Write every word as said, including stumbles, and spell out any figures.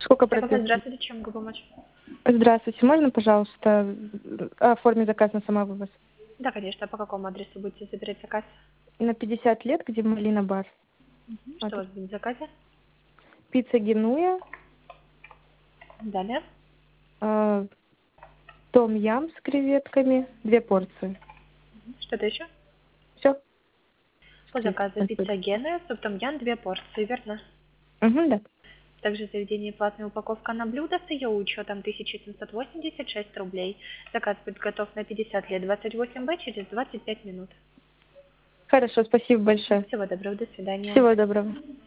Сколько Так, процентов? здравствуйте, чем могу помочь? Здравствуйте, можно, пожалуйста, оформить заказ на самовывоз? Да, конечно. А по какому адресу будете забирать заказ? На пятьдесят лет, где Малина бар. Мгм. Что у Адрес. вас будет в заказе? Пицца Генуя, Далее. э, том ям с креветками, две порции. Что-то еще? Все? По заказу пицца Гена, суп том ян, две порции, верно? Угу, да. Также в заведении платная упаковка на блюдо с ее учетом тысяча семьсот восемьдесят шесть рублей. Заказ будет готов на пятьдесят лет двадцать восемь бэ через двадцать пять минут. Хорошо, спасибо большое. Всего доброго, до свидания. Всего доброго.